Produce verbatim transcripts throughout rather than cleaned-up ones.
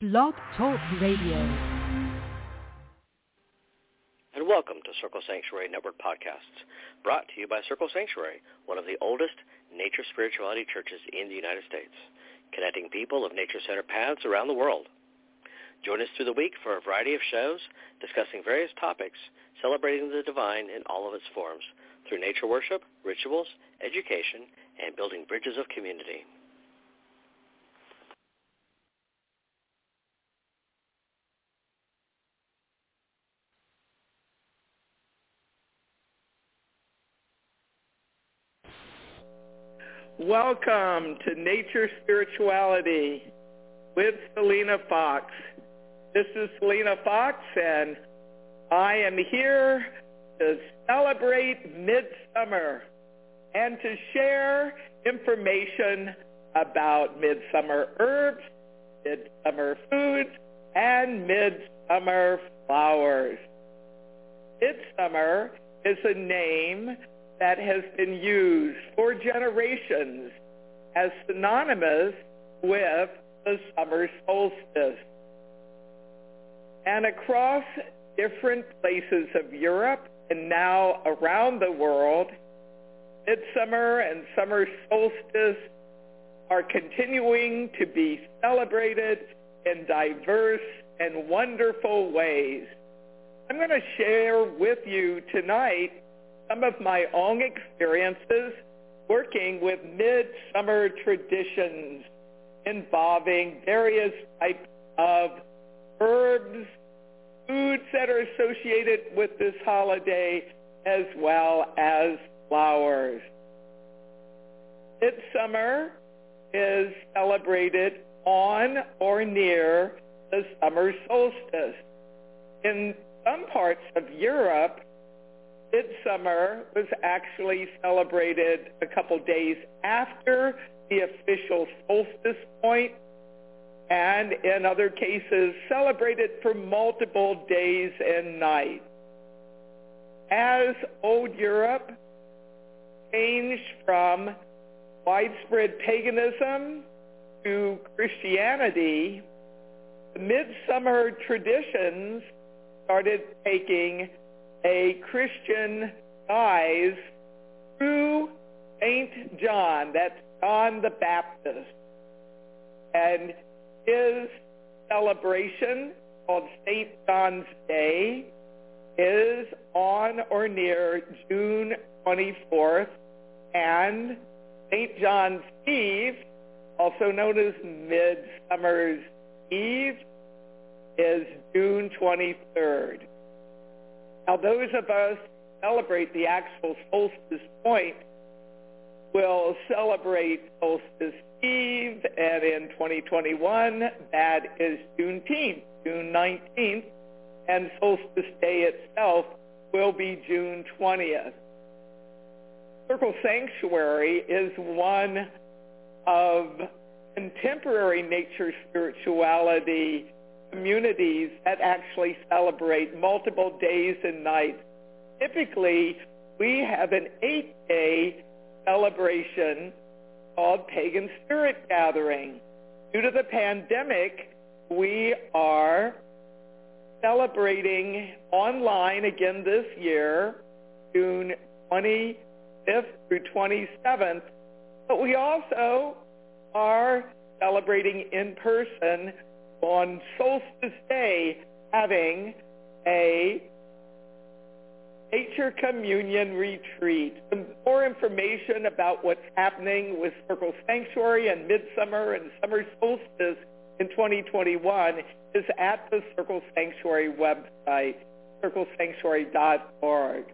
Blog Talk Radio. And welcome to Circle Sanctuary Network Podcasts, brought to you by Circle Sanctuary, one of the oldest nature spirituality churches in the United States, connecting people of nature-centered paths around the world. Join us through the week for a variety of shows discussing various topics, celebrating the divine in all of its forms, through nature worship, rituals, education, and building bridges of community. Welcome to Nature Spirituality with Selena Fox. This is Selena Fox, and I am here to celebrate midsummer and to share information about midsummer herbs, midsummer foods, and midsummer flowers. Midsummer is a name that has been used for generations as synonymous with the summer solstice. And across different places of Europe and now around the world, midsummer and summer solstice are continuing to be celebrated in diverse and wonderful ways. I'm going to share with you tonight some of my own experiences working with midsummer traditions involving various types of herbs, foods that are associated with this holiday, as well as flowers. Midsummer is celebrated on or near the summer solstice. In some parts of Europe, midsummer was actually celebrated a couple days after the official solstice point, and in other cases celebrated for multiple days and nights. As old Europe changed from widespread paganism to Christianity, the midsummer traditions started taking a Christian guise through Saint John, that's John the Baptist. And his celebration, called Saint John's Day, is on or near June twenty-fourth, and Saint John's Eve, also known as Midsummer's Eve, is June twenty-third. Now, those of us who celebrate the actual solstice point will celebrate Solstice Eve, and in twenty twenty-one, that is Juneteenth, June nineteenth, and Solstice Day itself will be June twentieth. Circle Sanctuary is one of contemporary nature spirituality communities that actually celebrate multiple days and nights. Typically, we have an eight-day celebration called Pagan Spirit Gathering. Due to the pandemic, we are celebrating online again this year, June twenty-fifth through twenty-seventh, but we also are celebrating in person on Solstice Day, having a Nature Communion Retreat. Some more information about what's happening with Circle Sanctuary and Midsummer and Summer Solstice in twenty twenty-one is at the Circle Sanctuary website, circle sanctuary dot org.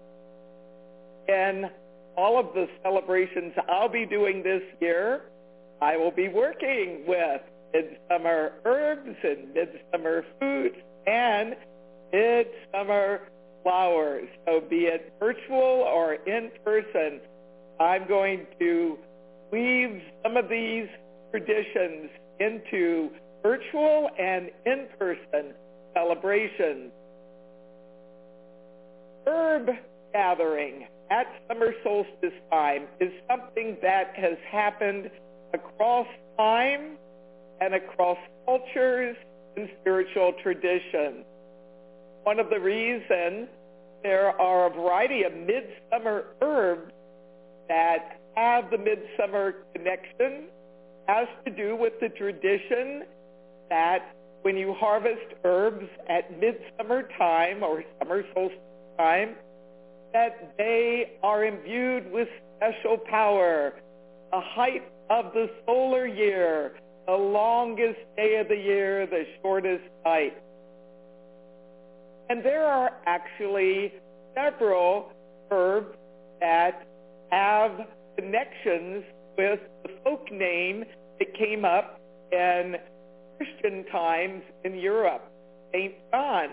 And all of the celebrations I'll be doing this year, I will be working with midsummer herbs and midsummer foods and midsummer flowers. So be it virtual or in person, I'm going to weave some of these traditions into virtual and in-person celebrations. Herb gathering at summer solstice time is something that has happened across time and across cultures and spiritual traditions. One of the reasons there are a variety of midsummer herbs that have the midsummer connection has to do with the tradition that when you harvest herbs at midsummer time or summer solstice time, that they are imbued with special power. The height of the solar year, the longest day of the year, the shortest night. And there are actually several herbs that have connections with the folk name that came up in Christian times in Europe, Saint John.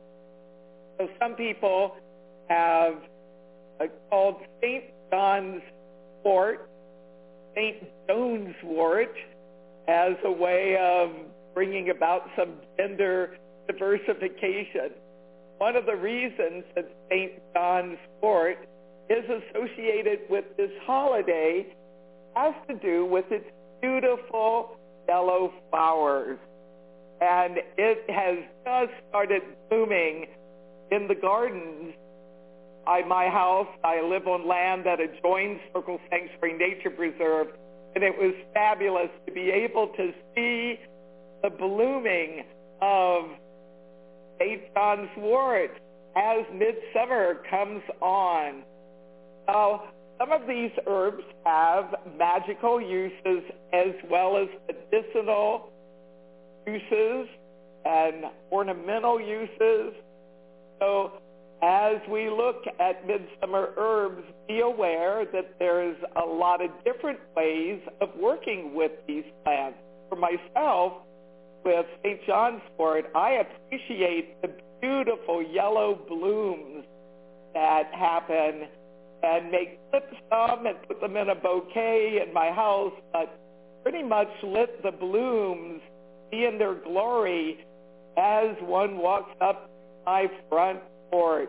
So some people have uh, called Saint John's wort Saint Joan's wort as a way of bringing about some gender diversification. One of the reasons that Saint John's wort is associated with this holiday has to do with its beautiful yellow flowers. And it has just started blooming in the gardens by my house. I live on land that adjoins Circle Sanctuary Nature Preserve, and it was fabulous to be able to see the blooming of Saint John's wort as midsummer comes on. Now, some of these herbs have magical uses as well as medicinal uses and ornamental uses. So as we look at midsummer herbs, be aware that there's a lot of different ways of working with these plants. For myself, with Saint John's wort, I appreciate the beautiful yellow blooms that happen and may clip some and put them in a bouquet in my house, but pretty much let the blooms be in their glory as one walks up my front porch.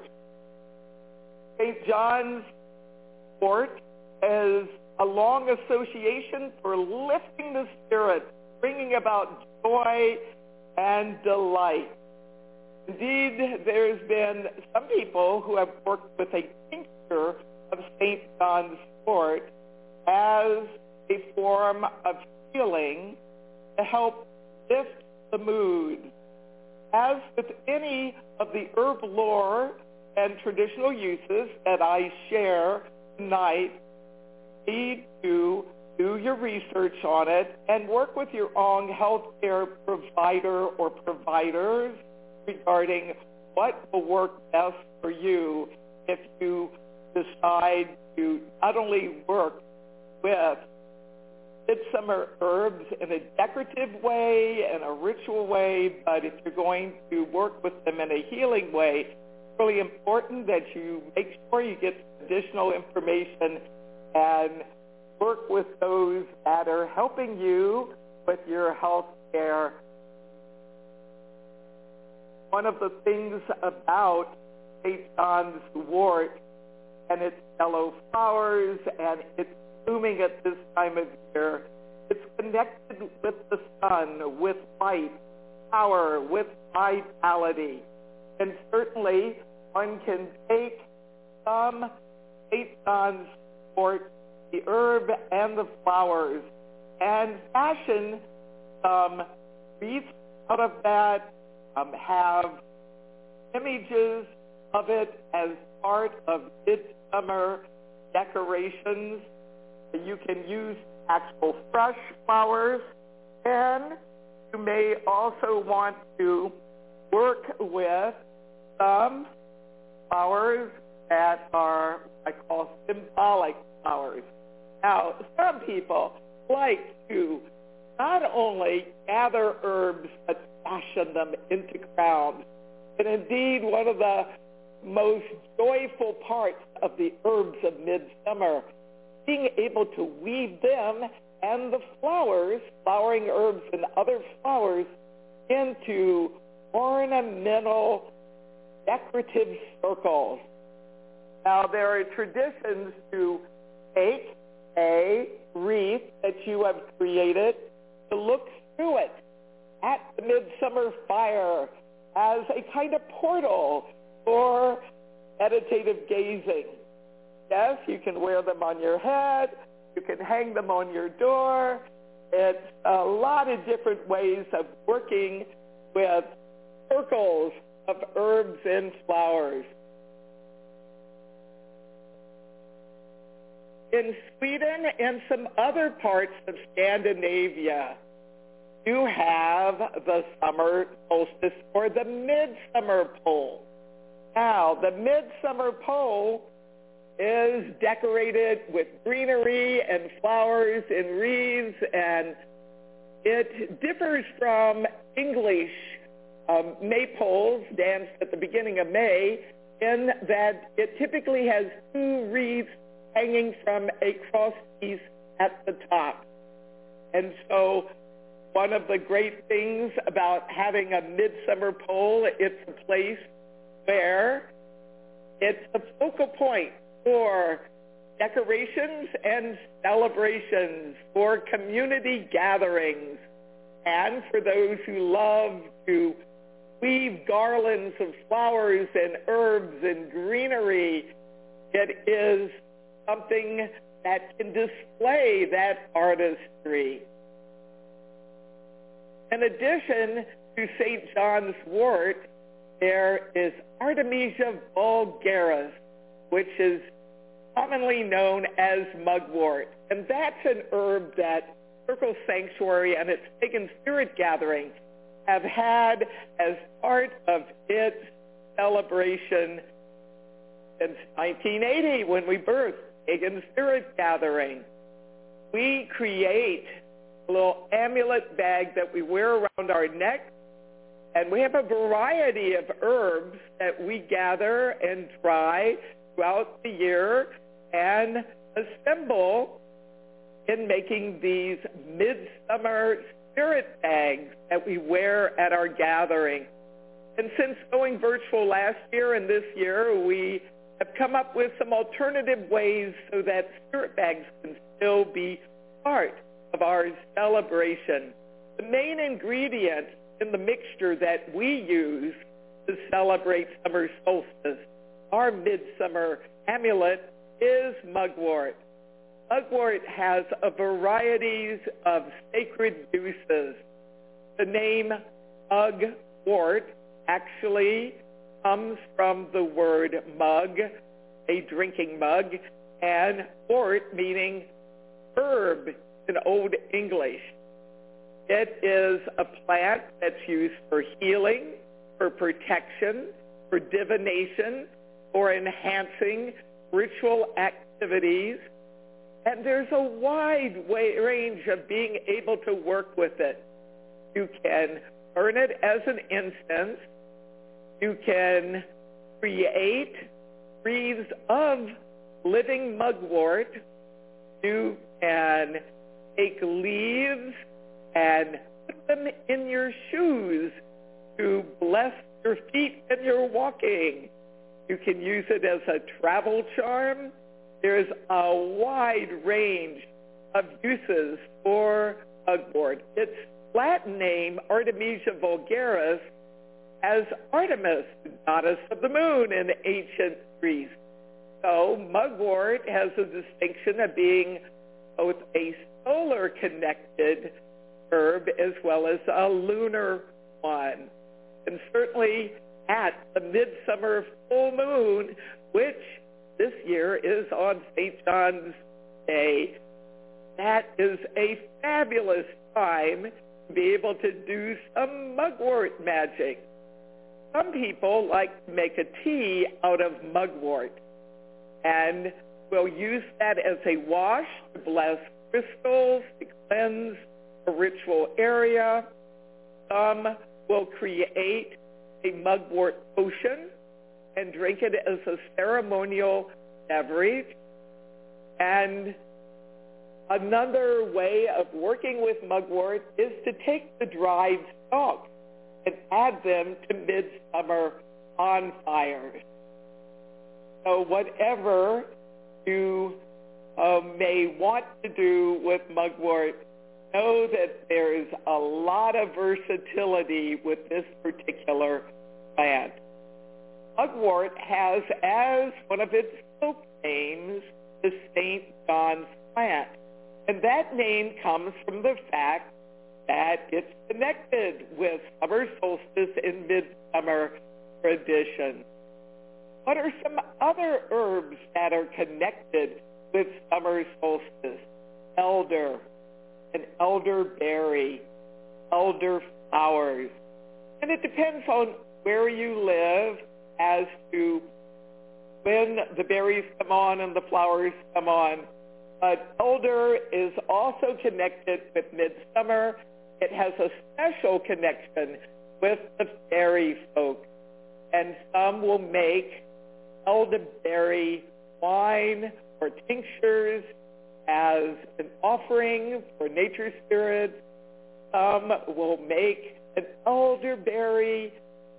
Saint John's wort is a long association for lifting the spirit, bringing about joy and delight. Indeed, there's been some people who have worked with a tincture of Saint John's wort as a form of healing to help lift the mood. As with any of the herb lore and traditional uses that I share tonight, you need to do your research on it and work with your own healthcare provider or providers regarding what will work best for you if you decide to not only work with midsummer herbs in a decorative way and a ritual way, but if you're going to work with them in a healing way, it's really important that you make sure you get additional information and work with those that are helping you with your health care. One of the things about Saint John's wort and its yellow flowers and its blooming at this time of year, it's connected with the sun, with light, power, with vitality. And certainly one can take some Saint John's wort, the herb and the flowers, and fashion some wreaths out of that, um, have images of it as part of midsummer decorations. You can use actual fresh flowers, and you may also want to work with some flowers that are, I call symbolic flowers. Now, some people like to not only gather herbs, but fashion them into crowns. And indeed, one of the most joyful parts of the herbs of midsummer, being able to weave them and the flowers, flowering herbs and other flowers, into ornamental, decorative circles. Now, there are traditions to take a wreath that you have created to look through it at the midsummer fire as a kind of portal for meditative gazing. Yes, you can wear them on your head. You can hang them on your door. It's a lot of different ways of working with circles of herbs and flowers. In Sweden and some other parts of Scandinavia, you have the summer solstice or the midsummer pole. Now, the midsummer pole is decorated with greenery and flowers and wreaths, and it differs from English um, maypoles danced at the beginning of May in that it typically has two wreaths hanging from a cross piece at the top. And so one of the great things about having a midsummer pole, it's a place where it's a focal point for decorations and celebrations, for community gatherings, and for those who love to weave garlands of flowers and herbs and greenery. It is something that can display that artistry. In addition to Saint John's wort, there is Artemisia vulgaris, which is commonly known as mugwort. And that's an herb that Circle Sanctuary and its Pagan Spirit Gathering have had as part of its celebration since nineteen eighty, when we birthed Pagan Spirit Gathering. We create a little amulet bag that we wear around our neck, and we have a variety of herbs that we gather and dry throughout the year and assemble in making these midsummer spirit bags that we wear at our gathering. And since going virtual last year and this year, we have come up with some alternative ways so that spirit bags can still be part of our celebration. The main ingredient in the mixture that we use to celebrate summer solstice, our midsummer amulet, is mugwort. Mugwort has a variety of sacred uses. The name mugwort actually comes from the word mug, a drinking mug, and wort meaning herb in Old English. It is a plant that's used for healing, for protection, for divination, for enhancing ritual activities. And there's a wide way, range of being able to work with it. You can burn it as an incense. You can create wreaths of living mugwort. You can take leaves and put them in your shoes to bless your feet when you're walking. You can use it as a travel charm. There's a wide range of uses for mugwort. Its Latin name, Artemisia vulgaris, as Artemis, goddess of the moon in ancient Greece. So mugwort has a distinction of being both a solar-connected herb as well as a lunar one. And certainly at the midsummer full moon, which this year is on Saint John's Day, that is a fabulous time to be able to do some mugwort magic. Some people like to make a tea out of mugwort, and will use that as a wash to bless crystals, to cleanse a ritual area. Some will create a mugwort potion and drink it as a ceremonial beverage. And another way of working with mugwort is to take the dried stalks and add them to midsummer bonfires. So whatever you uh, may want to do with mugwort, know that there's a lot of versatility with this particular plant. Mugwort has as one of its folk names the Saint John's plant. And that name comes from the fact that it's connected with summer solstice and midsummer tradition. What are some other herbs that are connected with summer solstice? Elder, and elderberry, elder flowers. And it depends on where you live as to when the berries come on and the flowers come on. But elder is also connected with midsummer. It has a special connection with the fairy folk. And some will make elderberry wine or tinctures as an offering for nature spirits. Some will make an elderberry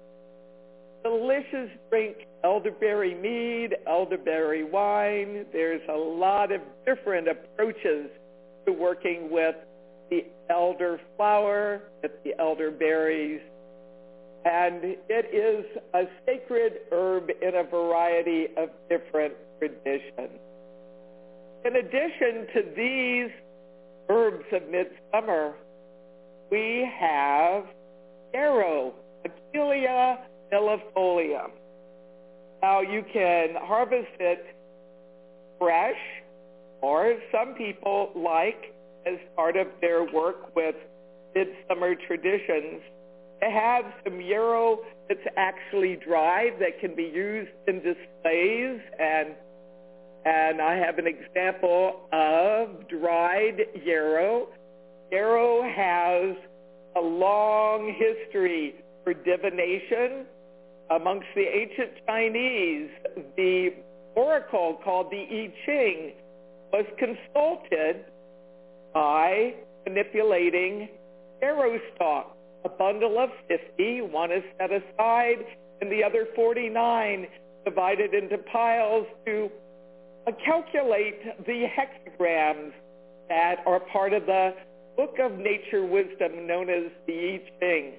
delicious drink, elderberry mead, elderberry wine. There's a lot of different approaches to working with the elder flower, with the elderberries. And it is a sacred herb in a variety of different traditions. In addition to these herbs of midsummer, we have yarrow, Achillea millifolia. Now you can harvest it fresh, or some people like, as part of their work with midsummer traditions, to have some yarrow that's actually dried that can be used in displays. And and I have an example of dried yarrow. Yarrow has a long history for divination. Amongst the ancient Chinese, the oracle called the I Ching was consulted by manipulating yarrow stalks. A bundle of fifty, one is set aside, and the other forty-nine divided into piles to uh, calculate the hexagrams that are part of the book of nature wisdom known as the I Ching.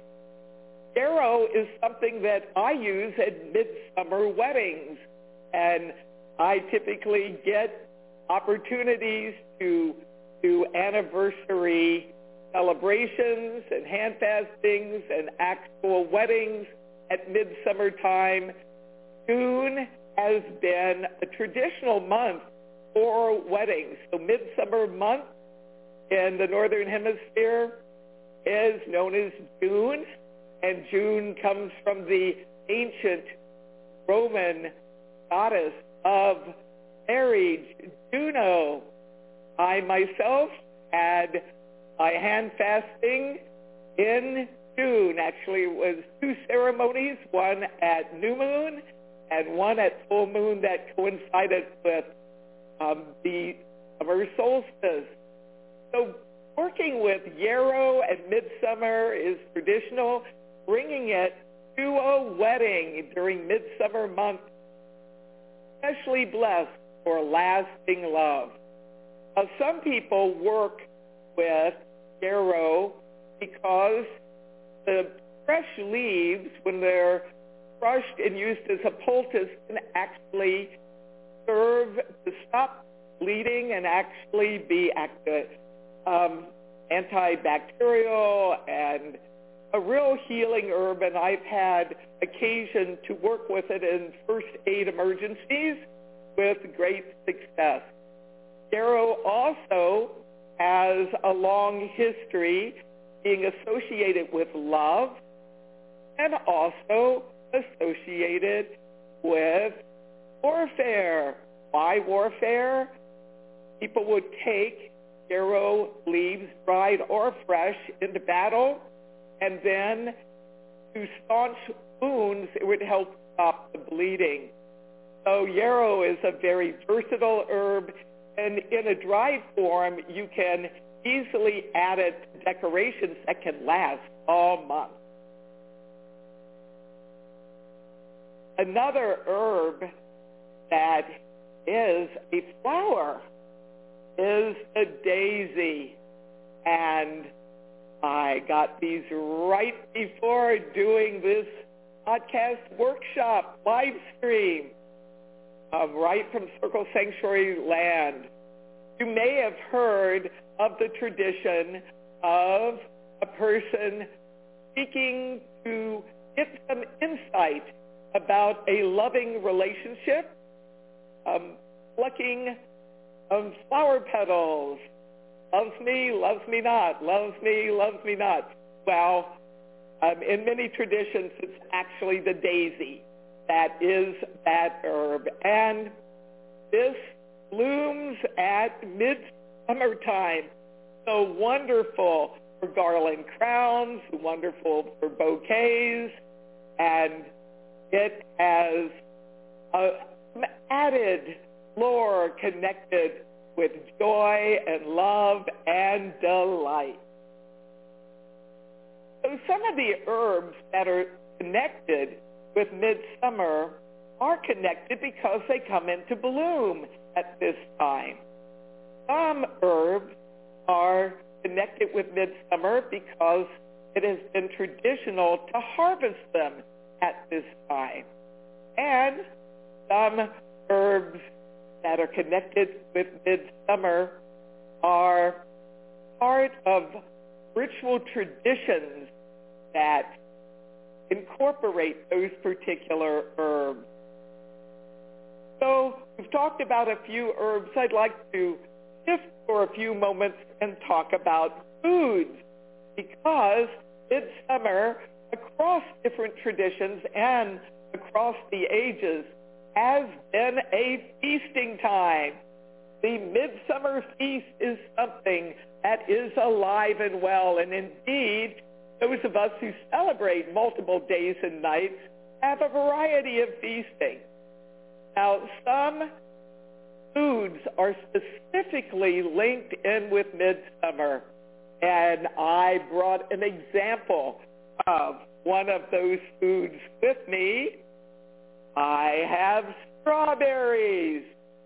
Yarrow is something that I use at midsummer weddings, and I typically get opportunities to do anniversary celebrations and hand fastings and actual weddings at midsummer time. June has been a traditional month for weddings. So midsummer month in the Northern Hemisphere is known as June, and June comes from the ancient Roman goddess of marriage, Juno. I myself had my hand fasting in June. Actually, it was two ceremonies, one at new moon and one at full moon that coincided with um, the summer solstice. So working with yarrow at midsummer is traditional. Bringing it to a wedding during midsummer month, especially blessed for lasting love. Now, some people work with yarrow because the fresh leaves, when they're crushed and used as a poultice, can actually serve to stop bleeding and actually be active, um, antibacterial and a real healing herb. And I've had occasion to work with it in first aid emergencies with great success. Yarrow also has a long history being associated with love and also associated with warfare. Why warfare? People would take yarrow leaves, dried or fresh, into battle, and then to staunch wounds, it would help stop the bleeding. So yarrow is a very versatile herb, and in a dried form, you can easily add it to decorations that can last all month. Another herb that is a flower is a daisy. And I got these right before doing this podcast workshop live stream, uh, right from Circle Sanctuary land. You may have heard of the tradition of a person seeking to get some insight about a loving relationship, um, plucking um, flower petals, loves me, loves me not, loves me, loves me not. Well, um, in many traditions, it's actually the daisy that is that herb. And this blooms at midsummer time. So wonderful for garland crowns, wonderful for bouquets, and it has uh, added lore connected with joy and love and delight. So some of the herbs that are connected with midsummer are connected because they come into bloom at this time. Some herbs are connected with midsummer because it has been traditional to harvest them at this time. And some herbs that are connected with midsummer are part of ritual traditions that incorporate those particular herbs. So we've talked about a few herbs. I'd like to shift for a few moments and talk about foods, because midsummer, across different traditions and across the ages, has been a feasting time. The midsummer feast is something that is alive and well, and indeed, those of us who celebrate multiple days and nights have a variety of feasting. Now, some foods are specifically linked in with midsummer, and I brought an example of one of those foods with me. I have strawberries,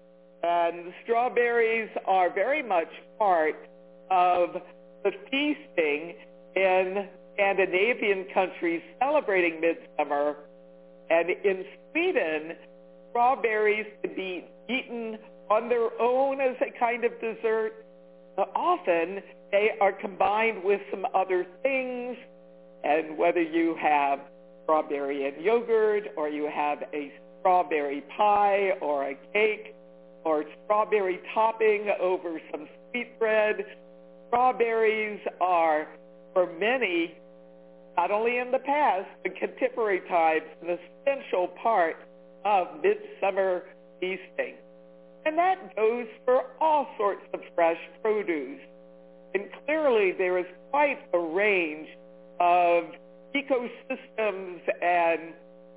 and strawberries are very much part of the feasting in Scandinavian countries celebrating midsummer. And in Sweden, strawberries can be eaten on their own as a kind of dessert. But often they are combined with some other things, and whether you have strawberry and yogurt, or you have a strawberry pie or a cake, or strawberry topping over some sweetbread, strawberries are, for many, not only in the past, but contemporary times, an essential part of midsummer feasting. And that goes for all sorts of fresh produce. And clearly there is quite a range of ecosystems and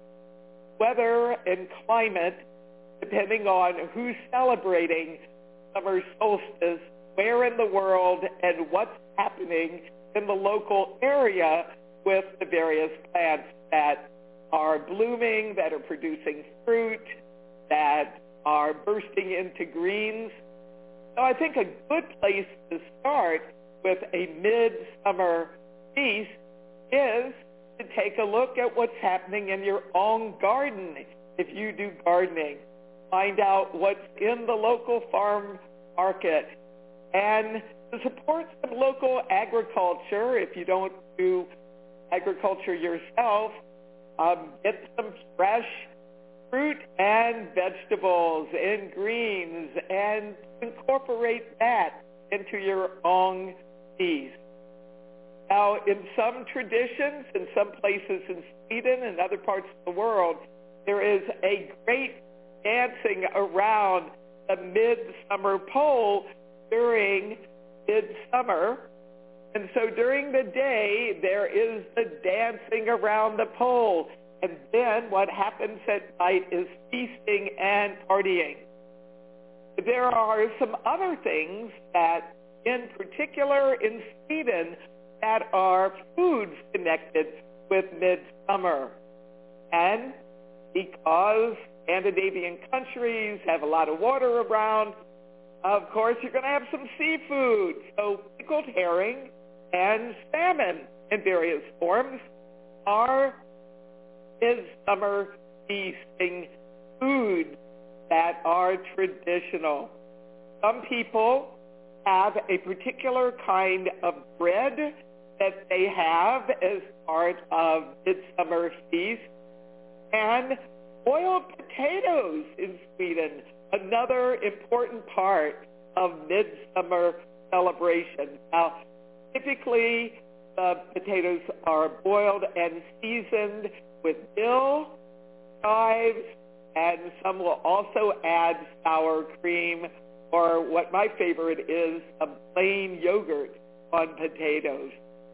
weather and climate, depending on who's celebrating summer solstice, where in the world, and what's happening in the local area with the various plants that are blooming, that are producing fruit, that are bursting into greens. So I think a good place to start with a midsummer feast is to take a look at what's happening in your own garden. If you do gardening, find out what's in the local farm market, and to support some local agriculture. If you don't do agriculture yourself, um, get some fresh fruit and vegetables and greens and incorporate that into your own feast. Now, in some traditions, in some places in Sweden and other parts of the world, there is a great dancing around the midsummer pole during midsummer. And so during the day, there is the dancing around the pole. And then what happens at night is feasting and partying. There are some other things that, in particular in Sweden, that are foods connected with midsummer. And because Scandinavian countries have a lot of water around, Of course, you're going to have some seafood. So pickled herring and salmon in various forms are midsummer feasting foods that are traditional. Some people have a particular kind of bread that they have as part of midsummer feast, and boiled potatoes in Sweden, another important part of midsummer celebration. Now, typically, the potatoes are boiled and seasoned with dill, chives, and some will also add sour cream, or what my favorite is, a plain yogurt on potatoes.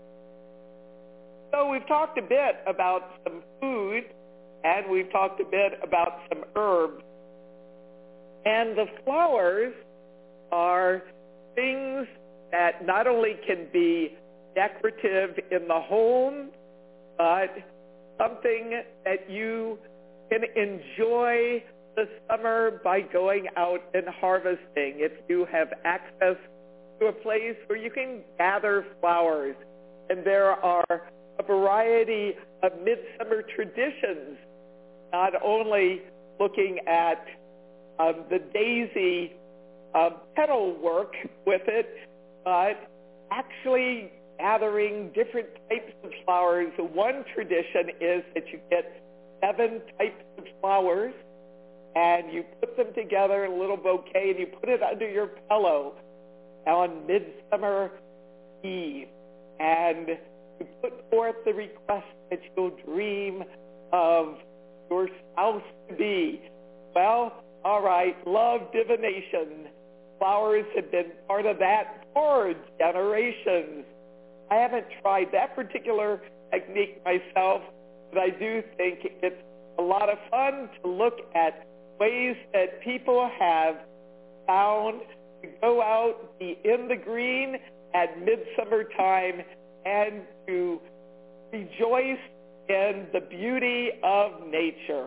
So we've talked a bit about some food, and we've talked a bit about some herbs. And the flowers are things that not only can be decorative in the home, but something that you can enjoy the summer by going out and harvesting. If you have access to a place where you can gather flowers, and there are a variety of midsummer traditions, not only looking at um, the daisy uh, petal work with it, but actually gathering different types of flowers. One tradition is that you get seven types of flowers, and you put them together in a little bouquet, and you put it under your pillow on Midsummer Eve. And you put forth the request that you'll dream of your spouse-to-be. Well, all right, love divination. Flowers have been part of that for generations. I haven't tried that particular technique myself, but I do think it's a lot of fun to look at ways that people have found to go out, be in the green at midsummer time, and to rejoice in the beauty of nature.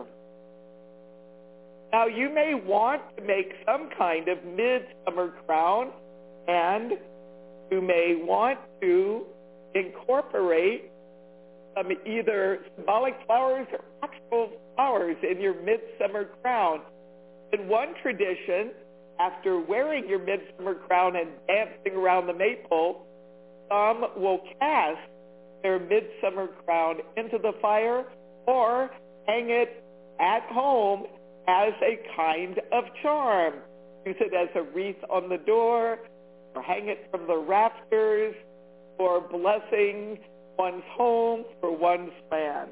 Now, you may want to make some kind of midsummer crown, and you may want to incorporate some either symbolic flowers or actual flowers in your midsummer crown. In one tradition, after wearing your midsummer crown and dancing around the maypole, some will cast their midsummer crown into the fire or hang it at home as a kind of charm. Use it as a wreath on the door, or hang it from the rafters, for blessing one's home for one's land.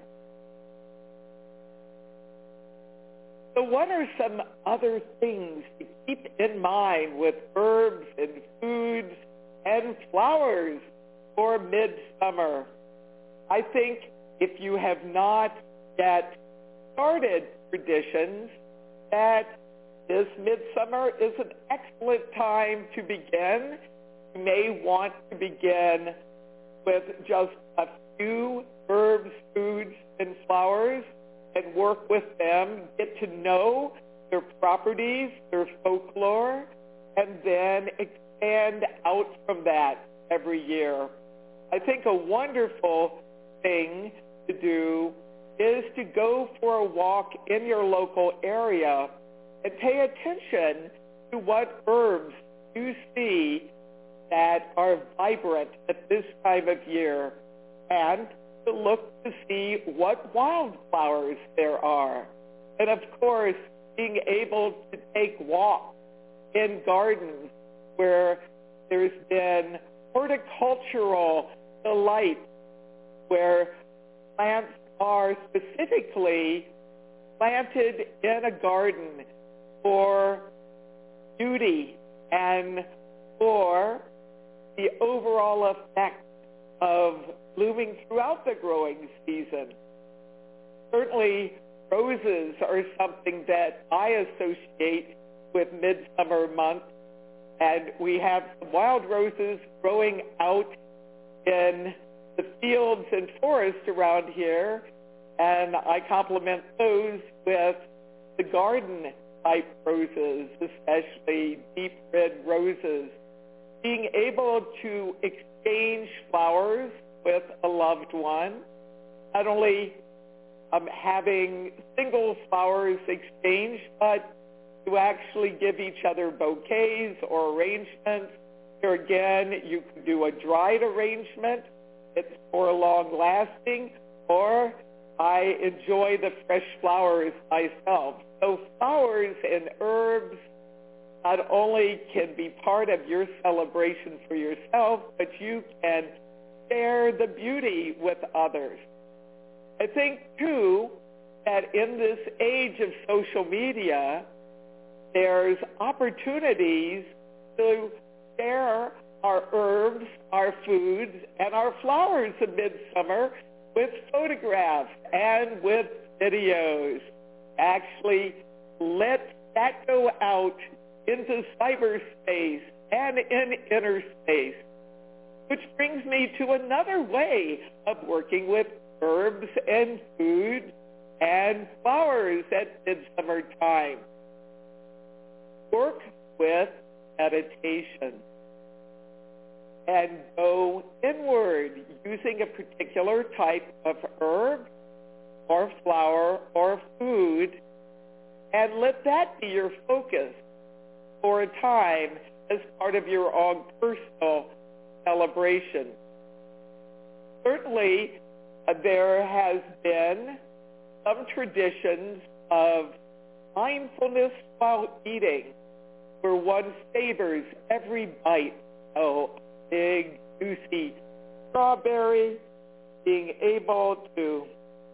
So what are some other things to keep in mind with herbs and foods and flowers for midsummer? I think if you have not yet started traditions, that this midsummer is an excellent time to begin. You may want to begin with just a few herbs, foods, and flowers and work with them, get to know their properties, their folklore, and then expand out from that every year. I think a wonderful thing to do is to go for a walk in your local area and pay attention to what herbs you see that are vibrant at this time of year, and to look to see what wildflowers there are. And of course, being able to take walks in gardens where there's been horticultural delight, where plants are specifically planted in a garden for beauty and for the overall effect of blooming throughout the growing season. Certainly, roses are something that I associate with midsummer month, and we have some wild roses growing out in the fields and forests around here, and I complement those with the garden type roses, especially deep red roses, being able to exchange flowers with a loved one, not only um, having single flowers exchanged, but to actually give each other bouquets or arrangements. Here again, you can do a dried arrangement. It's more long-lasting, or I enjoy the fresh flowers myself. So flowers and herbs not only can be part of your celebration for yourself, but you can share the beauty with others. I think, too, that in this age of social media, there's opportunities to share our herbs, our foods, and our flowers of midsummer with photographs and with videos. Actually, let that go out into cyberspace and in inner space, which brings me to another way of working with herbs and food and flowers at midsummer time. Work with meditation and go inward using a particular type of herb or flower or food, and let that be your focus for a time as part of your own personal celebration. Certainly, uh, there has been some traditions of mindfulness while eating, where one savors every bite. Oh, big, juicy strawberry, being able to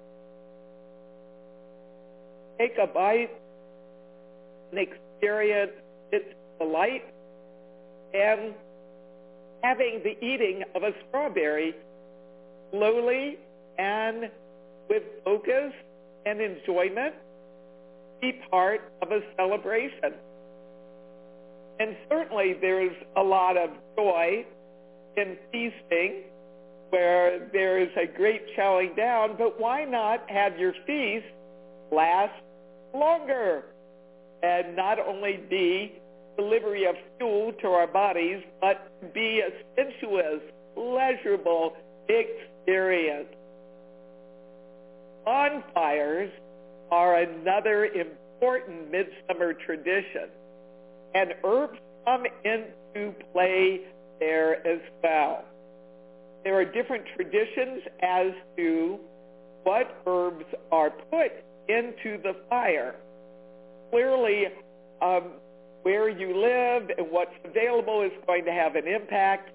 take a bite and experience its delight, and having the eating of a strawberry slowly and with focus and enjoyment be part of a celebration. And certainly there's a lot of joy in feasting where there is a great chowing down, but why not have your feast last longer and not only be delivery of fuel to our bodies, but be a sensuous, pleasurable experience. Bonfires are another important midsummer tradition, and herbs come into play there as well. There are different traditions as to what herbs are put into the fire. Clearly, um, where you live and what's available is going to have an impact.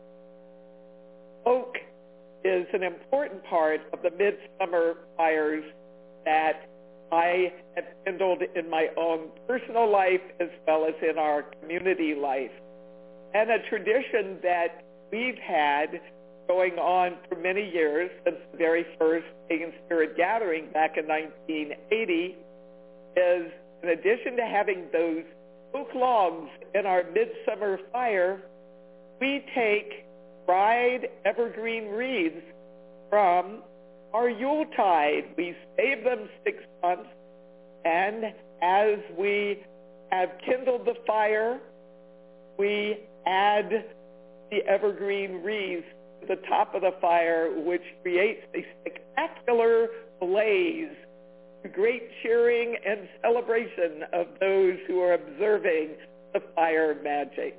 Oak is an important part of the midsummer fires that I have kindled in my own personal life as well as in our community life. And a tradition that we've had going on for many years since the very first Pagan Spirit Gathering back in nineteen eighty is, in addition to having those oak logs in our midsummer fire, we take dried evergreen wreaths from our Yuletide. We save them six months, and as we have kindled the fire, we add the evergreen wreaths to the top of the fire, which creates a spectacular blaze, great cheering and celebration of those who are observing the fire magic.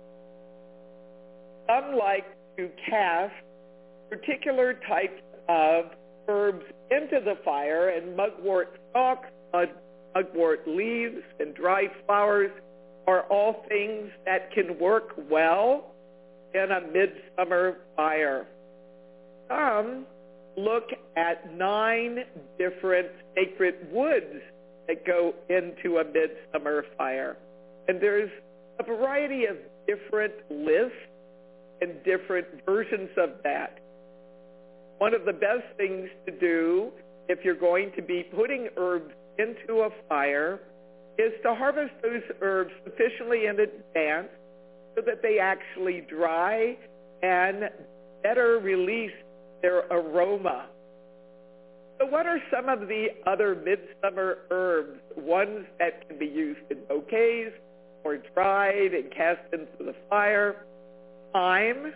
Some like to cast particular types of herbs into the fire, and mugwort stalks, mugwort leaves, and dried flowers are all things that can work well in a midsummer fire. Some look at nine different sacred woods that go into a midsummer fire. And there's a variety of different lists and different versions of that. One of the best things to do if you're going to be putting herbs into a fire is to harvest those herbs sufficiently in advance so that they actually dry and better release their aroma. So what are some of the other midsummer herbs, ones that can be used in bouquets or dried and cast into the fire? Thyme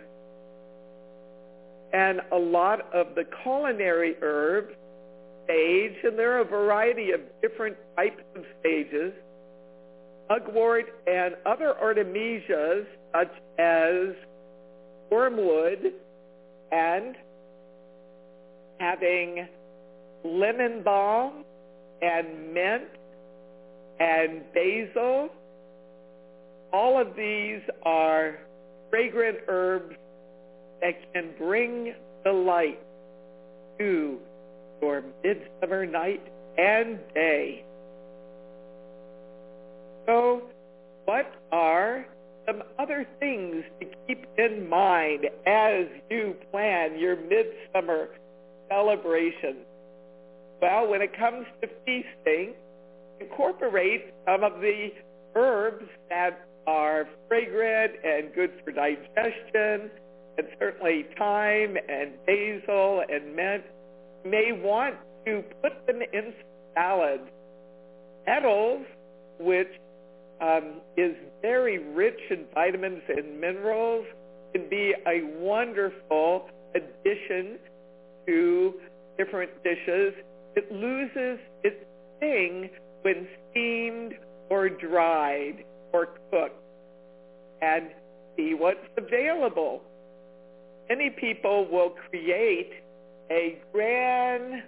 and a lot of the culinary herbs, sage, and there are a variety of different types of sages, mugwort and other artemisias such as wormwood, and having lemon balm and mint and basil. All of these are fragrant herbs that can bring delight to your midsummer night and day. So what are some other things to keep in mind as you plan your midsummer celebration? Well, when it comes to feasting, incorporate some of the herbs that are fragrant and good for digestion, and certainly thyme and basil and mint. You may want to put them in salads. Nettles, which um, is very rich in vitamins and minerals, can be a wonderful addition to different dishes. It loses its sting when steamed or dried or cooked. And see what's available. Many people will create a grand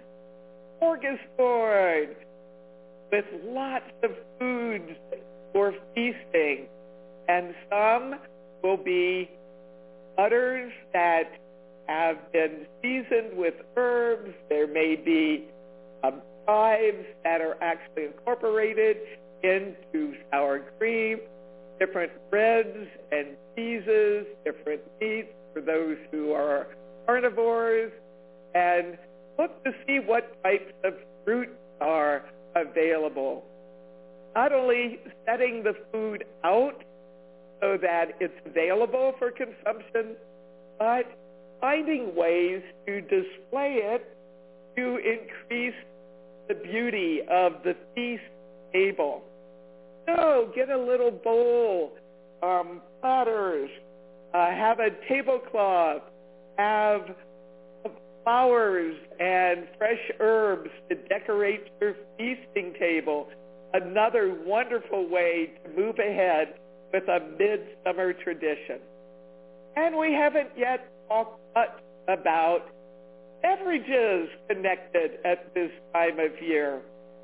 smorgasbord with lots of foods for feasting. And some will be butters that have been seasoned with herbs. There may be um, chives that are actually incorporated into sour cream, different breads and cheeses, different meats for those who are carnivores, and look to see what types of fruits are available. Not only setting the food out so that it's available for consumption, but finding ways to display it to increase the beauty of the feast table. So get a little bowl, um, platters, uh, have a tablecloth, have flowers and fresh herbs to decorate your feasting table. Another wonderful way to move ahead with a midsummer tradition. And we haven't yet talked much about beverages connected at this time of year.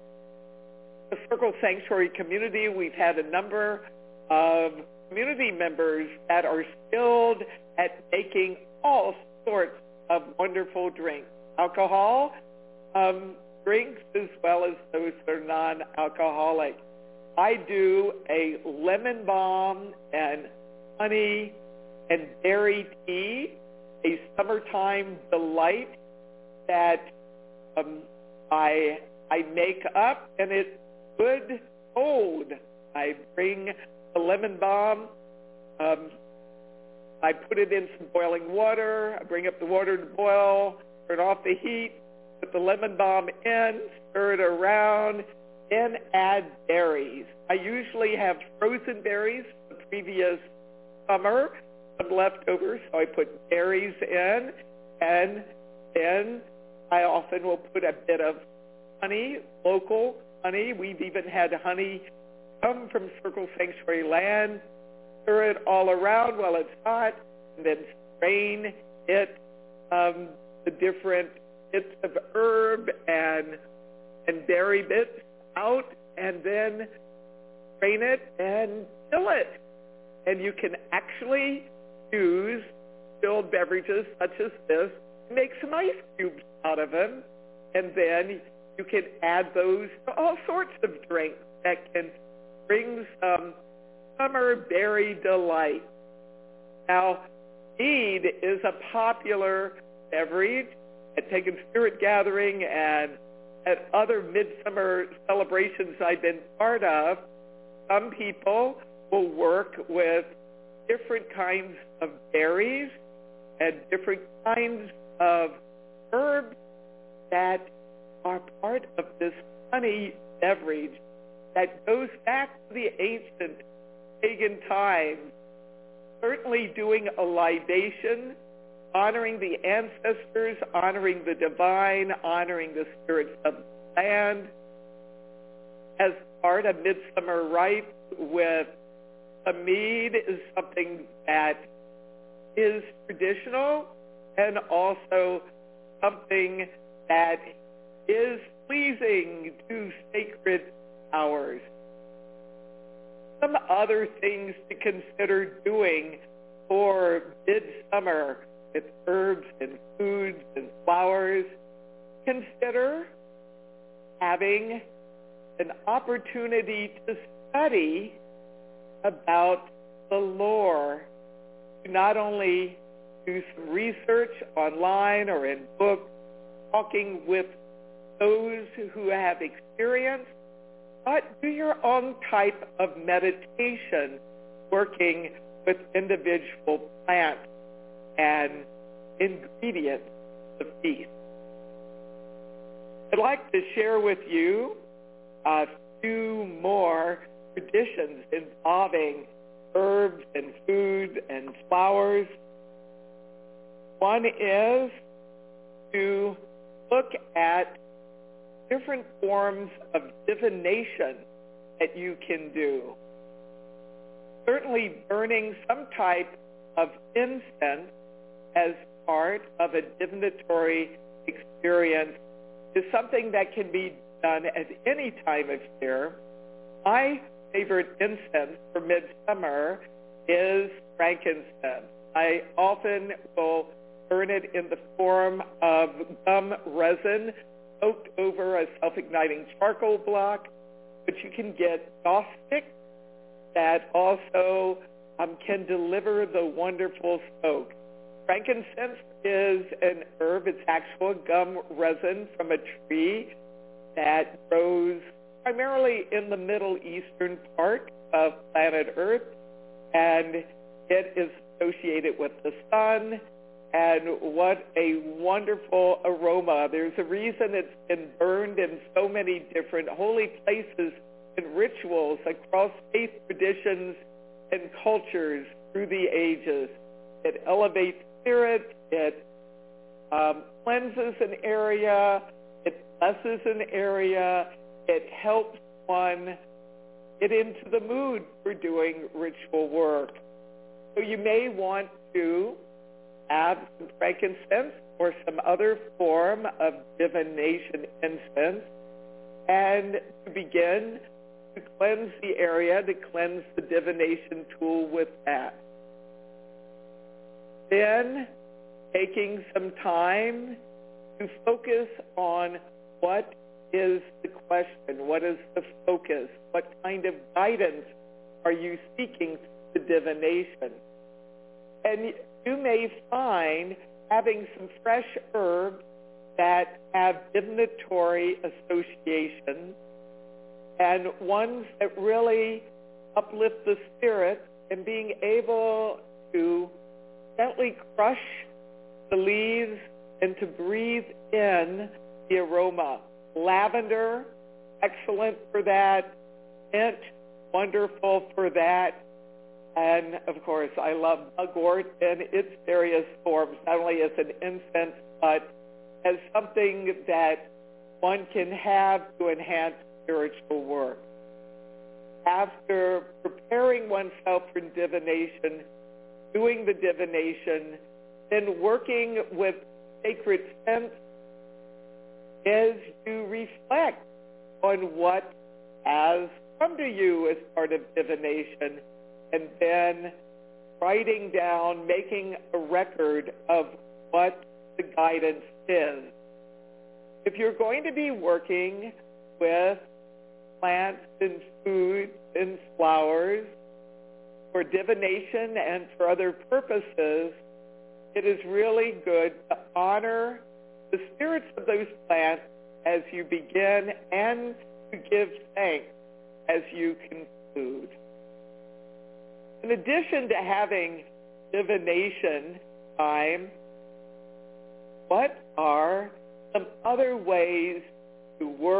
The Circle Sanctuary community, we've had a number of community members that are skilled at making all sorts of wonderful drinks. Alcohol um, drinks as well as those that are non-alcoholic. I do a lemon balm and honey and berry tea, a summertime delight that um, I I make up, and it's good cold. I bring the lemon balm, um, I put it in some boiling water, I bring up the water to boil, turn off the heat, put the lemon balm in, stir it around, then add berries. I usually have frozen berries from the previous summer, some leftovers, so I put berries in, and then I often will put a bit of honey, local honey. We've even had honey come from Circle Sanctuary land, stir it all around while it's hot, and then strain it, um, the different bits of herb and and berry bits out, and then strain it and chill it. And you can actually use chilled beverages such as this, make some ice cubes out of them, and then you can add those to all sorts of drinks that can bring some summer berry delight. Now, mead is a popular beverage at Pagan Spirit Gathering and at other midsummer celebrations I've been part of. Some people will work with different kinds of berries and different kinds of herbs that part of this honey beverage that goes back to the ancient pagan times, certainly doing a libation, honoring the ancestors, honoring the divine, honoring the spirits of the land, as part of midsummer rites with a mead is something that is traditional and also something that is pleasing to sacred powers. Some other things to consider doing for midsummer with herbs and foods and flowers. Consider having an opportunity to study about the lore, to not only do some research online or in books, talking with those who have experience, but do your own type of meditation, working with individual plants and ingredients of feast. I'd like to share with you a few more traditions involving herbs and food and flowers. One is to look at different forms of divination that you can do. Certainly burning some type of incense as part of a divinatory experience is something that can be done at any time of year. My favorite incense for midsummer is frankincense. I often will burn it in the form of gum resin soaked over a self-igniting charcoal block, but you can get doss sticks that also um, can deliver the wonderful smoke. Frankincense is an herb. It's actual gum resin from a tree that grows primarily in the Middle Eastern part of planet Earth, and it is associated with the sun. And what a wonderful aroma. There's a reason it's been burned in so many different holy places and rituals across faith traditions and cultures through the ages. It elevates spirits, it um, cleanses an area, it blesses an area, it helps one get into the mood for doing ritual work. So you may want to add some frankincense or some other form of divination incense, and to begin to cleanse the area, to cleanse the divination tool with that. Then taking some time to focus on what is the question, what is the focus, what kind of guidance are you seeking to divination. And you may find having some fresh herbs that have divinatory associations and ones that really uplift the spirit, and being able to gently crush the leaves and to breathe in the aroma. Lavender, excellent for that. Mint, wonderful for that. And, of course, I love mugwort in its various forms, not only as an incense, but as something that one can have to enhance spiritual work. After preparing oneself for divination, doing the divination, then working with sacred scents is to reflect on what has come to you as part of divination, and then writing down, making a record of what the guidance is. If you're going to be working with plants and foods and flowers for divination and for other purposes, it is really good to honor the spirits of those plants as you begin and to give thanks as you conclude. In addition to having divination time, what are some other ways to work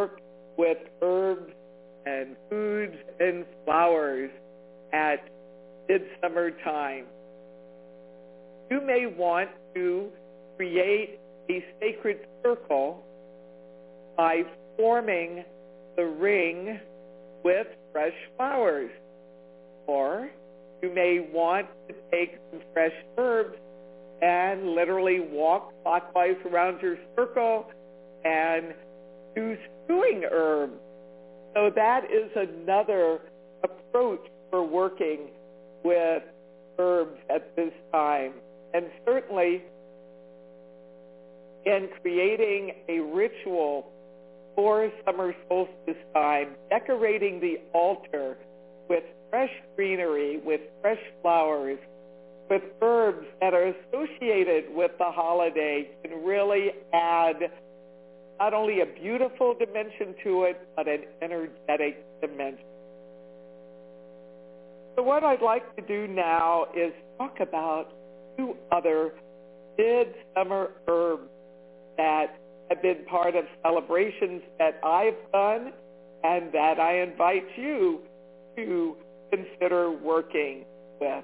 with herbs and foods and flowers at midsummer time. You may want to create a sacred circle by forming the ring with fresh flowers. Or you may want to take some fresh herbs and literally walk clockwise around your circle and do stewing herbs. So that is another approach for working with herbs at this time. And certainly in creating a ritual for summer solstice time, decorating the altar with fresh greenery, with fresh flowers, with herbs that are associated with the holiday can really add not only a beautiful dimension to it, but an energetic dimension. So what I'd like to do now is talk about two other midsummer herbs that have been part of celebrations that I've done and that I invite you to consider working with.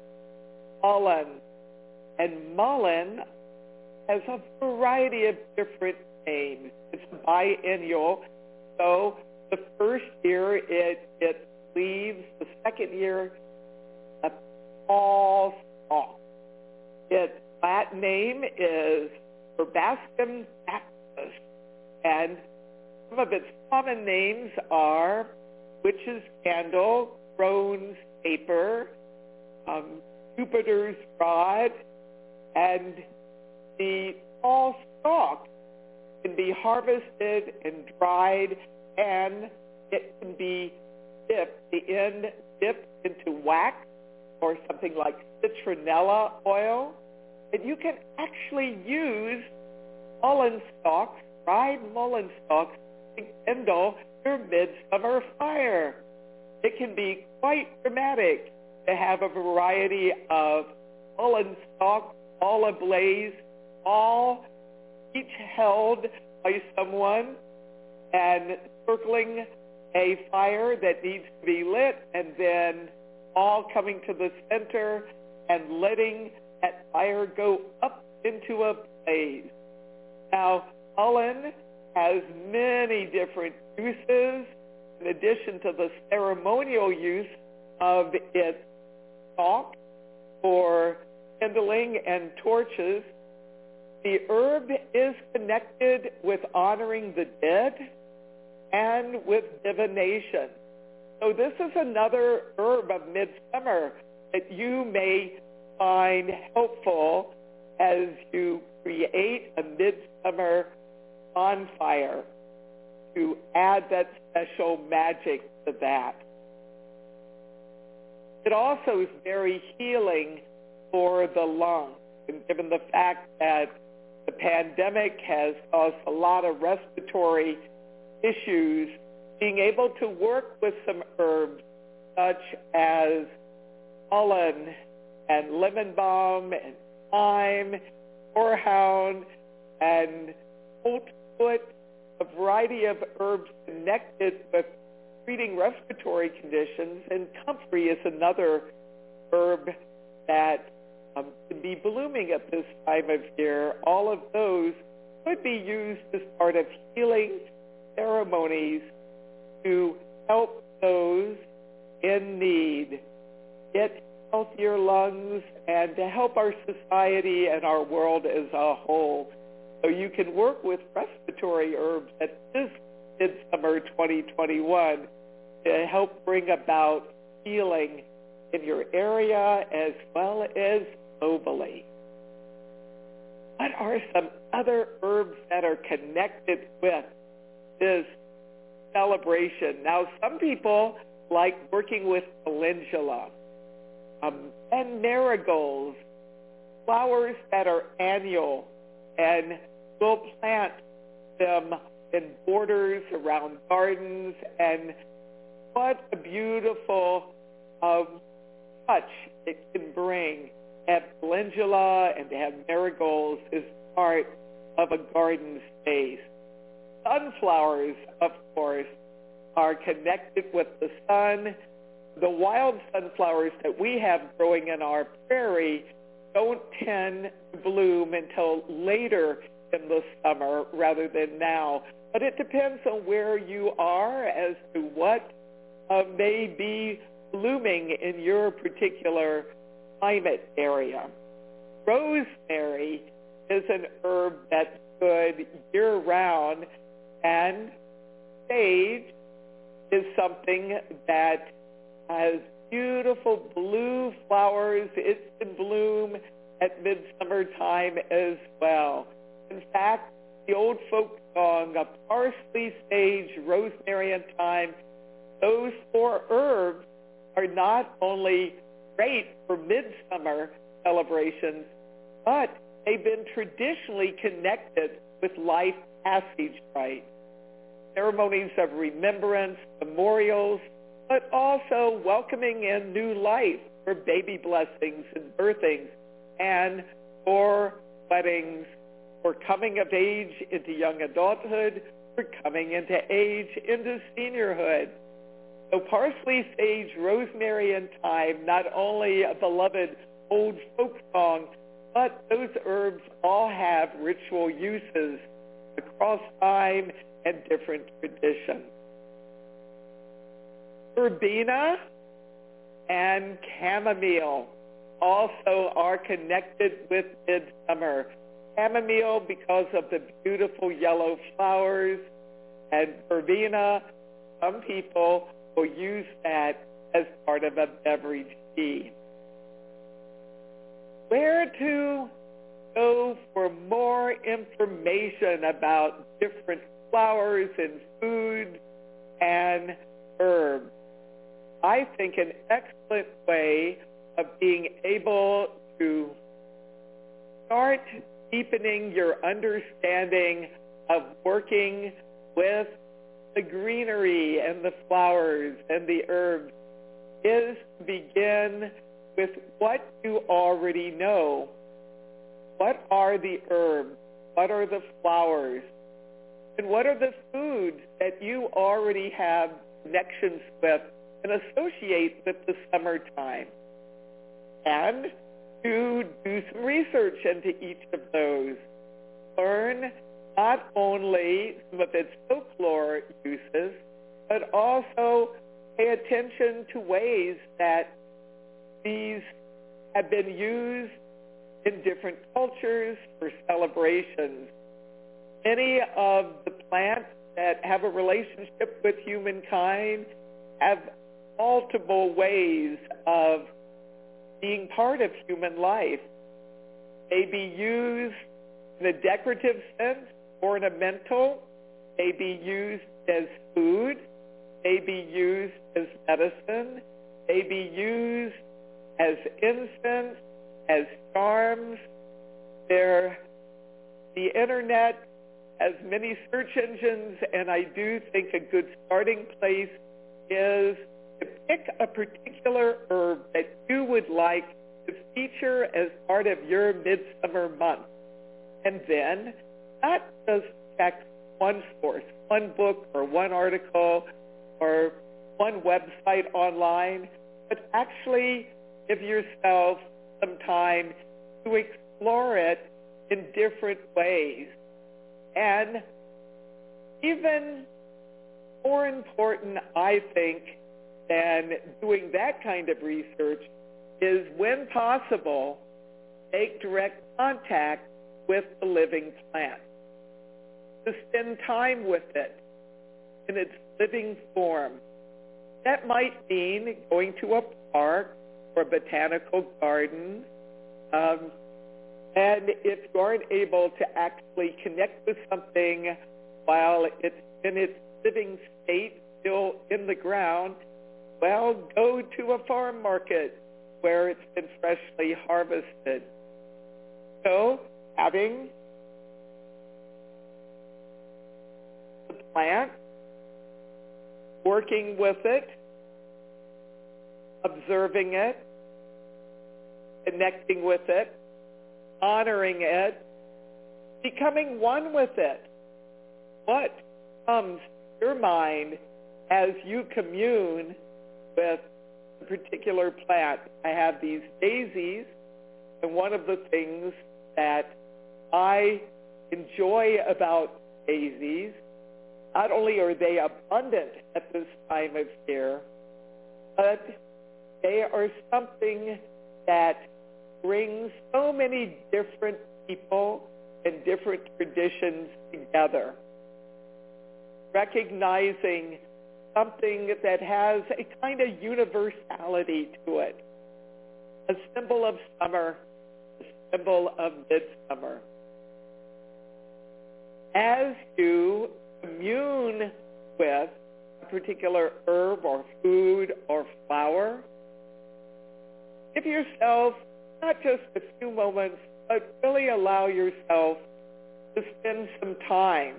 Mullein. And mullein has a variety of different names. It's biennial, so the first year it, it leaves, the second year a tall stalk. Its Latin name is Verbascum Bacchus, and some of its common names are witch's candle, crone's taper, um, Jupiter's rod, and the tall stalk can be harvested and dried, and it can be dipped, the end dipped into wax or something like citronella oil. And you can actually use mullein stalks, dried mullein stalks, to kindle your midsummer fire. It can be quite dramatic to have a variety of mullein stalks all ablaze, all each held by someone and circling a fire that needs to be lit, and then all coming to the center and letting that fire go up into a blaze. Now, mullein has many different uses in addition to the ceremonial use of its stalk for kindling and torches. The herb is connected with honoring the dead and with divination. So this is another herb of midsummer that you may find helpful as you create a midsummer bonfire to add that special magic to that. It also is very healing for the lungs, and given the fact that the pandemic has caused a lot of respiratory issues, being able to work with some herbs such as mullein and lemon balm and thyme, horehound, and coltsfoot, a variety of herbs connected with treating respiratory conditions, and comfrey is another herb that um, can be blooming at this time of year. All of those could be used as part of healing ceremonies to help those in need get healthier lungs and to help our society and our world as a whole. So you can work with respiratory herbs at this midsummer twenty twenty-one to help bring about healing in your area as well as globally. What are some other herbs that are connected with this celebration? Now, some people like working with calendula um, and marigolds, flowers that are annual, and we'll plant them in borders around gardens, and what a beautiful um, touch it can bring to have calendula and to have marigolds as part of a garden space. sunflowers, of course, are connected with the sun. The wild sunflowers that we have growing in our prairie don't tend to bloom until later in the summer rather than now. But it depends on where you are as to what uh, may be blooming in your particular climate area. Rosemary is an herb that's good year-round, and sage is something that has beautiful blue flowers. It's in bloom at midsummer time as well. In fact, the old folk song of parsley, sage, rosemary, and thyme, those four herbs are not only great for midsummer celebrations, but they've been traditionally connected with life passage rites, ceremonies of remembrance, memorials, but also welcoming in new life for baby blessings and birthings, and for weddings, for coming of age into young adulthood, for coming into age into seniorhood. So parsley, sage, rosemary, and thyme, not only a beloved old folk song, but those herbs all have ritual uses across time and different traditions. Verbena and chamomile also are connected with midsummer. Chamomile because of the beautiful yellow flowers, and verbena, some people will use that as part of a beverage tea. Where to go for more information about different flowers and foods and herbs? I think an excellent way of being able to start deepening your understanding of working with the greenery and the flowers and the herbs is to begin with what you already know. What are the herbs? What are the flowers? And what are the foods that you already have connections with and associate with the summertime? And to do some research into each of those. Learn not only some of its folklore uses, but also pay attention to ways that these have been used in different cultures for celebrations. Many of the plants that have a relationship with humankind have multiple ways of being part of human life. They be used in a decorative sense, ornamental. They be used as food. They be used as medicine. They be used as incense, as charms. They're, the internet has many search engines, and I do think a good starting place is to pick a particular herb that you would like to feature as part of your midsummer month. And then not just check one source, one book or one article or one website online, but actually give yourself some time to explore it in different ways. And even more important, I think, than doing that kind of research is, when possible, make direct contact with the living plant. To spend time with it in its living form. That might mean going to a park or a botanical garden. Um, and if you aren't able to actually connect with something while it's in its living state, still in the ground, well, go to a farm market where it's been freshly harvested. So, having the plant, working with it, observing it, connecting with it, honoring it, becoming one with it. What comes to your mind as you commune with a particular plant. I have these daisies, and one of the things that I enjoy about daisies, not only are they abundant at this time of year, but they are something that brings so many different people and different traditions together, recognizing something that has a kind of universality to it, a symbol of summer, a symbol of midsummer. As you commune with a particular herb or food or flower, give yourself not just a few moments, but really allow yourself to spend some time.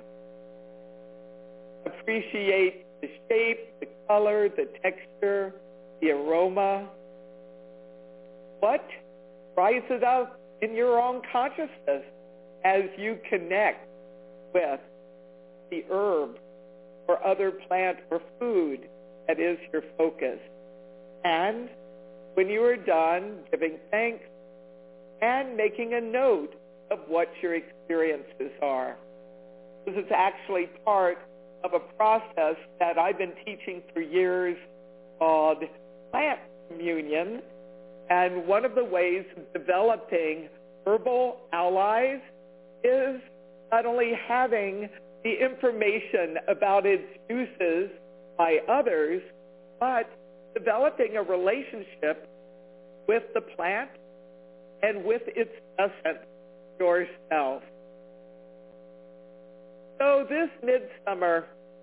Appreciate the shape, the color, the texture, the aroma. What rises up in your own consciousness as you connect with the herb or other plant or food that is your focus? And when you are done giving thanks and making a note of what your experiences are. This is actually part of a process that I've been teaching for years called plant communion. And one of the ways of developing herbal allies is not only having the information about its uses by others, but developing a relationship with the plant and with its essence, yourself. So this midsummer,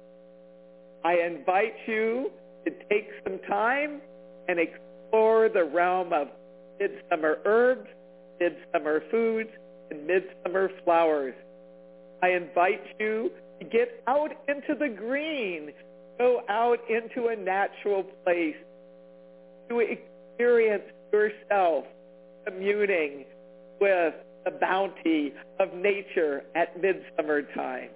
I invite you to take some time and explore the realm of midsummer herbs, midsummer foods, and midsummer flowers. I invite you to get out into the green, go out into a natural place, to experience yourself communing with the bounty of nature at midsummer time.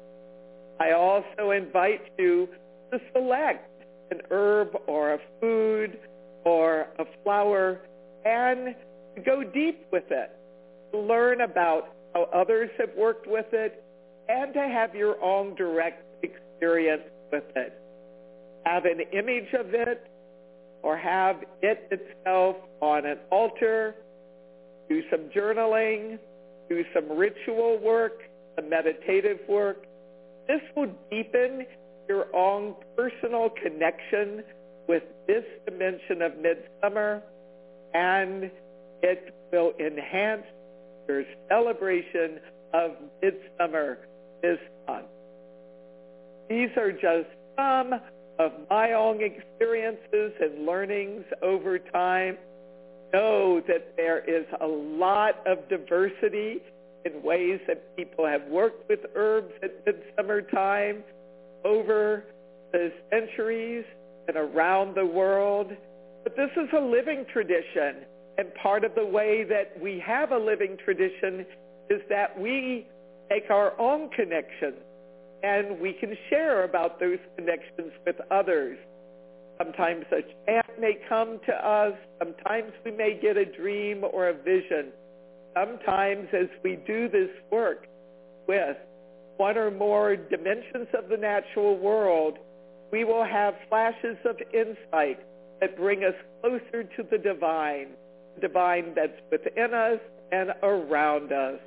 I also invite you to select an herb or a food or a flower and to go deep with it, to learn about how others have worked with it, and to have your own direct experience with it. Have an image of it, or have it itself on an altar, do some journaling, do some ritual work, some meditative work. This will deepen your own personal connection with this dimension of midsummer, and it will enhance your celebration of midsummer this month. These are just some of my own experiences and learnings over time. Know that there is a lot of diversity in ways that people have worked with herbs at midsummer time over the centuries and around the world. But this is a living tradition, and part of the way that we have a living tradition is that we make our own connections, and we can share about those connections with others. Sometimes a chant may come to us. Sometimes we may get a dream or a vision. Sometimes as we do this work with one or more dimensions of the natural world, we will have flashes of insight that bring us closer to the divine, the divine that's within us and around us.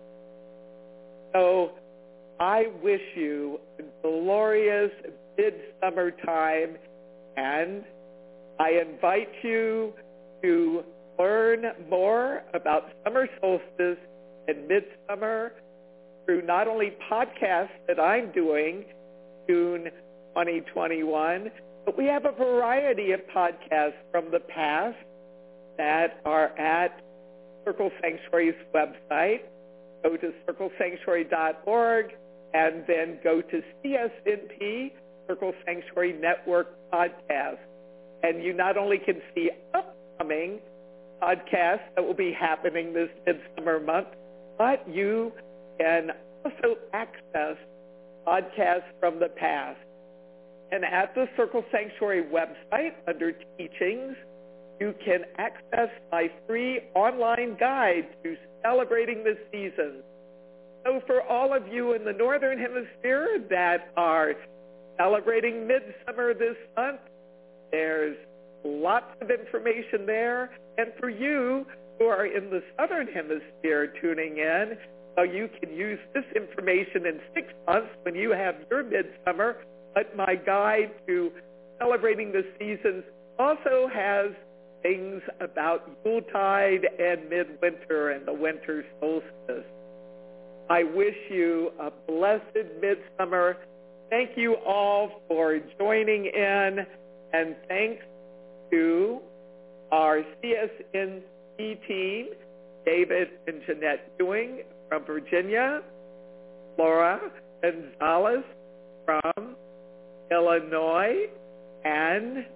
So I wish you a glorious midsummer time, and I invite you to learn more about summer solstice and midsummer through not only podcasts that I'm doing June twenty twenty-one, but we have a variety of podcasts from the past that are at Circle Sanctuary's website. Go to circle sanctuary dot org and then go to C S N P, Circle Sanctuary Network Podcast. And you not only can see upcoming podcasts that will be happening this midsummer month, but you can also access podcasts from the past. And at the Circle Sanctuary website, under Teachings, you can access my free online guide to celebrating the seasons. So for all of you in the Northern Hemisphere that are celebrating Midsummer this month, there's lots of information there. And for you who are in the Southern Hemisphere tuning in, so you can use this information in six months when you have your Midsummer. But my guide to celebrating the seasons also has things about Yuletide and midwinter and the winter solstice. I wish you a blessed Midsummer. Thank you all for joining in, and thanks to our C S N C team, David and Jeanette Ewing from Virginia, Laura Gonzalez from Illinois, and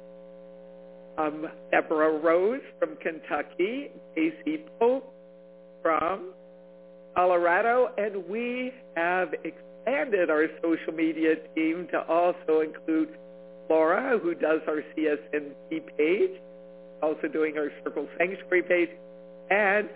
um, Deborah Rose from Kentucky, Casey Pope from Colorado, and we have expanded our social media team to also include Laura, who does our C S N C page, also doing our Circle Sanctuary page, and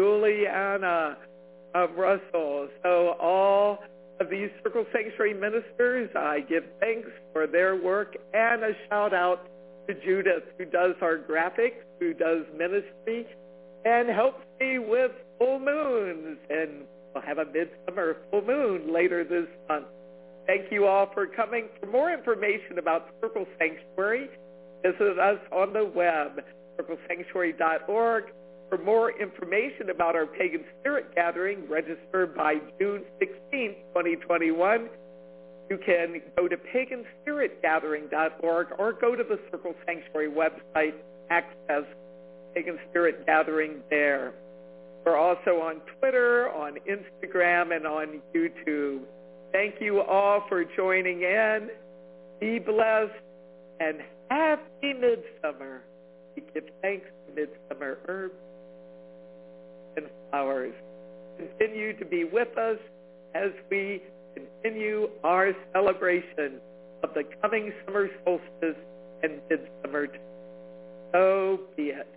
Juliana of Russell. So all of these Circle Sanctuary ministers, I give thanks for their work, and a shout out to Judith, who does our graphics, who does ministry, and helps me with full moons. And we'll have a midsummer full moon later this month. Thank you all for coming. For more information about Circle Sanctuary, visit us on the web, circle sanctuary dot org. For more information about our Pagan Spirit Gathering, register by June sixteenth, twenty twenty-one. You can go to pagan spirit gathering dot org or go to the Circle Sanctuary website, access Pagan Spirit Gathering there. We're also on Twitter, on Instagram, and on YouTube. Thank you all for joining in. Be blessed and happy Midsummer. We give thanks to Midsummer herbs and flowers. Continue to be with us as we continue our celebration of the coming summer solstice and midsummer. So be it.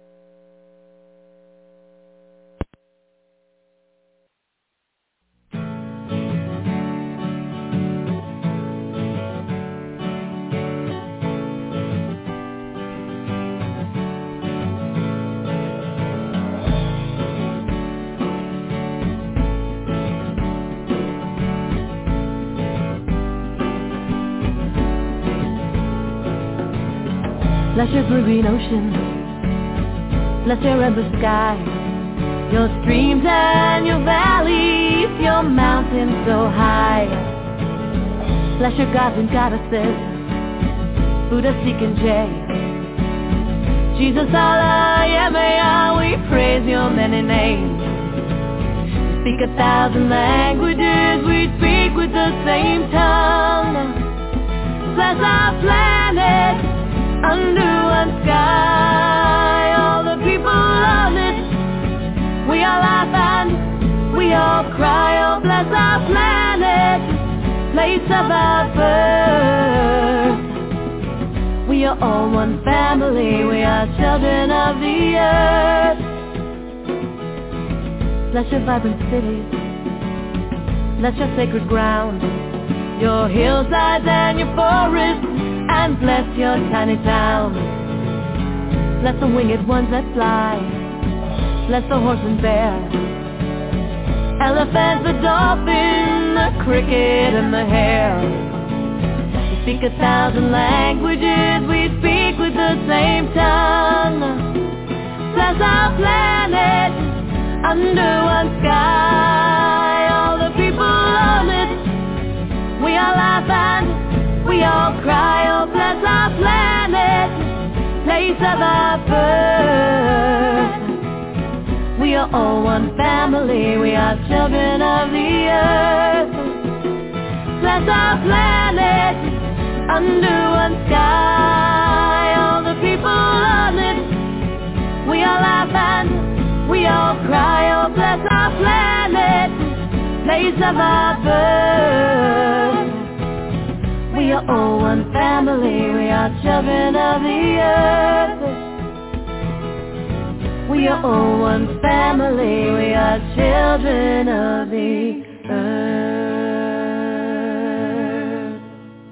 Bless your blue green ocean, bless your endless sky, your streams and your valleys, your mountains so high. Bless your gods and goddesses, Buddha, Sikh and Jay, Jesus, Allah, Yahweh, we praise your many names. We speak a thousand languages, we speak with the same tongue. Bless our planet under one sky, all the people on it, we all laugh and we all cry. Oh, bless our planet, place of our birth. We are all one family, we are children of the earth. Bless your vibrant cities, bless your sacred ground, your hillsides and your forests, and bless your tiny towns. Bless the winged ones that fly, bless the horse and bear, elephant, the dolphin, the cricket and the hare. We speak a thousand languages, we speak with the same tongue. Bless our planet under one sky, all the people on it, we all laugh and we all cry. Oh, bless our planet, place of our birth. We are all one family, we are children of the earth. Bless our planet, under one sky, all the people on it, we all laugh and we all cry. Oh, bless our planet, place of our birth. are all one family, we are children of the earth. We are all one family, we are children of the earth.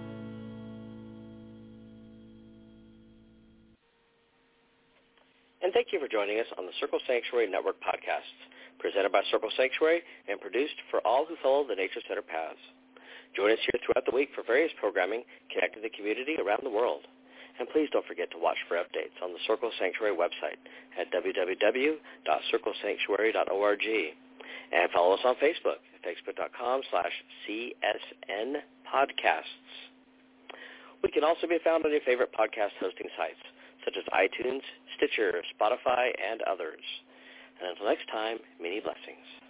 And thank you for joining us on the Circle Sanctuary Network podcasts, presented by Circle Sanctuary and produced for all who follow the Nature Center paths. Join us here throughout the week for various programming connecting the community around the world. And please don't forget to watch for updates on the Circle Sanctuary website at w w w dot circle sanctuary dot org. And follow us on Facebook at facebook.com slash CSN podcasts. We can also be found on your favorite podcast hosting sites, such as iTunes, Stitcher, Spotify, and others. And until next time, many blessings.